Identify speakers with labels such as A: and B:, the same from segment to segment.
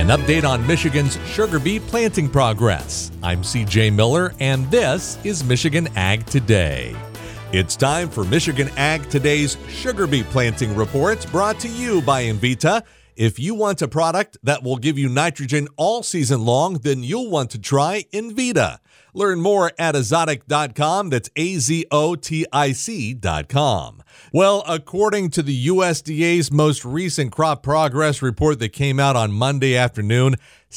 A: an update on Michigan's sugar beet planting progress. I'm CJ Miller, and this is Michigan Ag Today. It's time for Michigan Ag Today's Sugar Beet Planting Reports, brought to you by Envita. If you want a product that will give you nitrogen all season long, then you'll want to try Envita. Learn more at azotic.com. That's AZOTIC.com. Well, according to the USDA's most recent crop progress report that came out on Monday afternoon,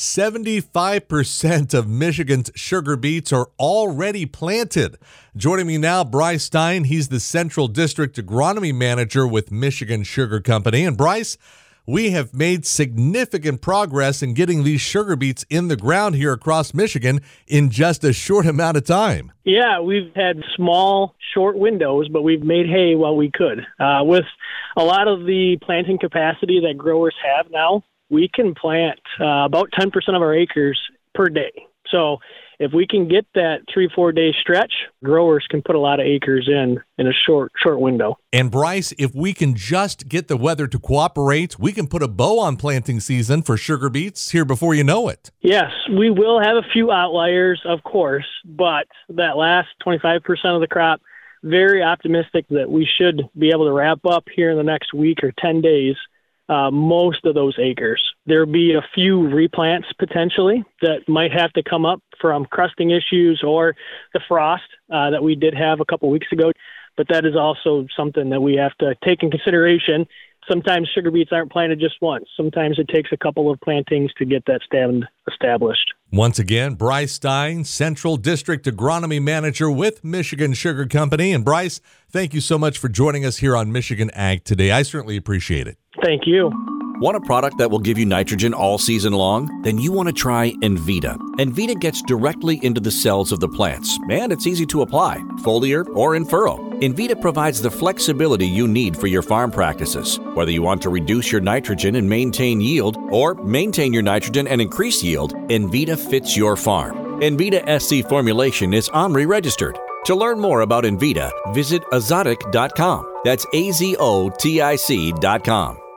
A: 75% of Michigan's sugar beets are already planted. Joining me now, Bryce Stein. He's the Central District Agronomy Manager with Michigan Sugar Company. And Bryce, we have made significant progress in getting these sugar beets in the ground here across Michigan in just a short amount of time.
B: Yeah, we've had small, short windows, but we've made hay while we could. With a lot of the planting capacity that growers have now, we can plant about 10% of our acres per day. So if we can get that 3-4 day stretch, growers can put a lot of acres in a short window.
A: And Bryce, if we can just get the weather to cooperate, we can put a bow on planting season for sugar beets here before you know it.
B: Yes, we will have a few outliers, of course, but that last 25% of the crop, very optimistic that we should be able to wrap up here in the next week or 10 days. Most of those acres. There'll be a few replants potentially that might have to come up from crusting issues or the frost that we did have a couple weeks ago. But that is also something that we have to take in consideration. Sometimes sugar beets aren't planted just once. Sometimes it takes a couple of plantings to get that stand established.
A: Once again, Bryce Stein, Central District Agronomy Manager with Michigan Sugar Company. And Bryce, thank you so much for joining us here on Michigan Ag Today. I certainly appreciate it.
B: Thank you.
C: Want a product that will give you nitrogen all season long? Then you want to try Envita. Envita gets directly into the cells of the plants, and it's easy to apply, foliar or in furrow. Envita provides the flexibility you need for your farm practices. Whether you want to reduce your nitrogen and maintain yield, or maintain your nitrogen and increase yield, Envita fits your farm. Envita SC formulation is OMRI registered. To learn more about Envita, visit azotic.com. That's AZOTIC.com.